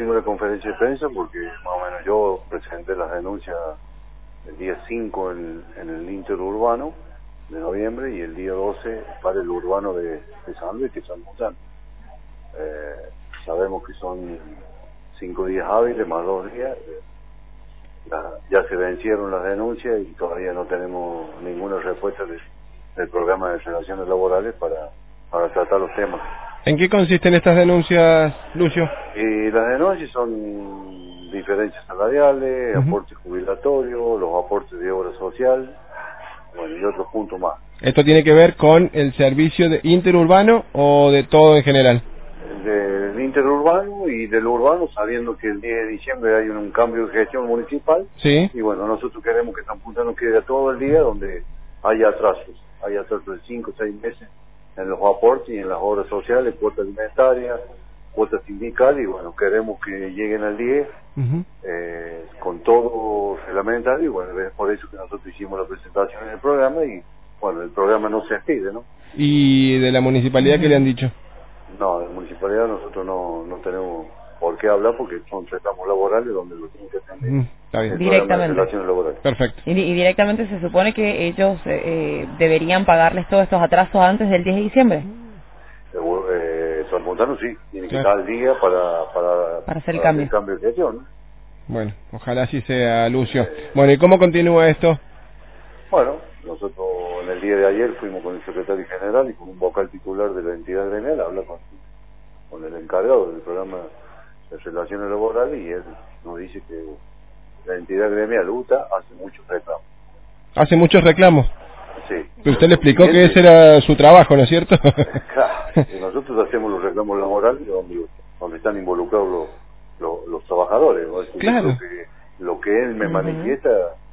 hicimos la conferencia de prensa porque más o menos yo presenté las denuncias el día 5 en el interurbano de noviembre y el día 12 para el urbano de San Luis, que son Montano. Sabemos que son 5 días hábiles más 2 días. Ya se vencieron las denuncias y todavía no tenemos ninguna respuesta del programa de relaciones laborales para tratar los temas. ¿En qué consisten estas denuncias, Lucio? Y las denuncias son diferencias salariales, aportes jubilatorios, los aportes de obra social, bueno, y otros puntos más. ¿Esto tiene que ver con el servicio de interurbano o de todo en general? Del interurbano y del urbano, sabiendo que el 10 de diciembre hay un cambio de gestión municipal. Sí. Y bueno, nosotros queremos que San Puntano quede todo el día donde haya atrasos de 5 o 6 meses en los aportes y en las obras sociales, cuotas alimentarias, cuotas sindicales, y bueno, queremos que lleguen al 10 con todo reglamentario, y bueno, es por eso que nosotros hicimos la presentación en el programa, y bueno, el programa no se expide, ¿no? ¿Y de la municipalidad qué le han dicho? No, de la municipalidad nosotros no tenemos por qué hablar porque son reclamos laborales donde lo tienen que atender. Está bien. Directamente. Relaciones laborales. Perfecto. Y directamente se supone que ellos deberían pagarles todos estos atrasos antes del 10 de diciembre. San Montano sí, tiene que Claro. estar al día para hacer el cambio. de gestión, ¿no? Bueno, ojalá así sea, Lucio. Bueno, ¿y cómo continúa esto? Bueno, nosotros en el día de ayer fuimos con el secretario general y con un vocal titular de la entidad gremial a hablar con el encargado del programa de relaciones laborales, y él nos dice que la entidad gremial UTA hace muchos reclamos. Hace muchos reclamos. Sí. Pero usted le explicó que ese era su trabajo, ¿no es cierto? Claro, y nosotros hacemos los reclamos laborales donde están involucrados los trabajadores, ¿no? Claro. Lo que él me manifiesta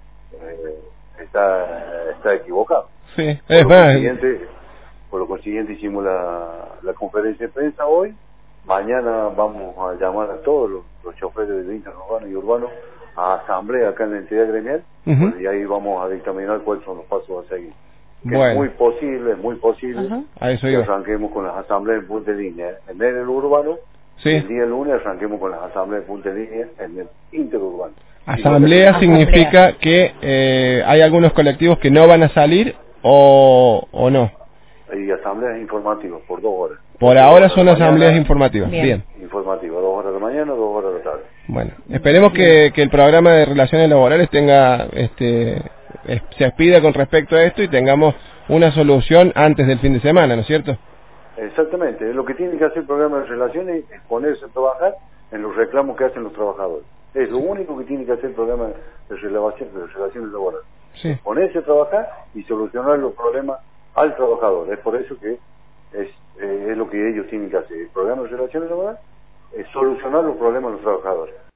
está equivocado. Sí, es más. Por lo consiguiente hicimos la conferencia de prensa hoy. Mañana vamos a llamar a todos los choferes del interurbano y urbano a asamblea acá en la entidad gremial, y ahí vamos a dictaminar cuáles son los pasos a seguir. Que Bueno. es muy posible A eso que yo. arranquemos con las asambleas en punta de línea en el urbano. Sí. El día lunes arranquemos con las asambleas en punta de línea en el interurbano. Asamblea significa que hay algunos colectivos que no van a salir o no. Y asambleas informativas por 2 horas. Por ahora son mañana, asambleas informativas. Bien. Informativas, 2 horas de la mañana, 2 horas de la tarde. Bueno, esperemos que el programa de relaciones laborales tenga, se expida con respecto a esto y tengamos una solución antes del fin de semana, ¿no es cierto? Exactamente, lo que tiene que hacer el programa de relaciones es ponerse a trabajar en los reclamos que hacen los trabajadores. Es lo único que tiene que hacer el programa de relaciones laborales. Sí. Ponerse a trabajar y solucionar los problemas al trabajador. Es por eso que es lo que ellos tienen que hacer. El programa de relaciones laborales es solucionar los problemas de los trabajadores.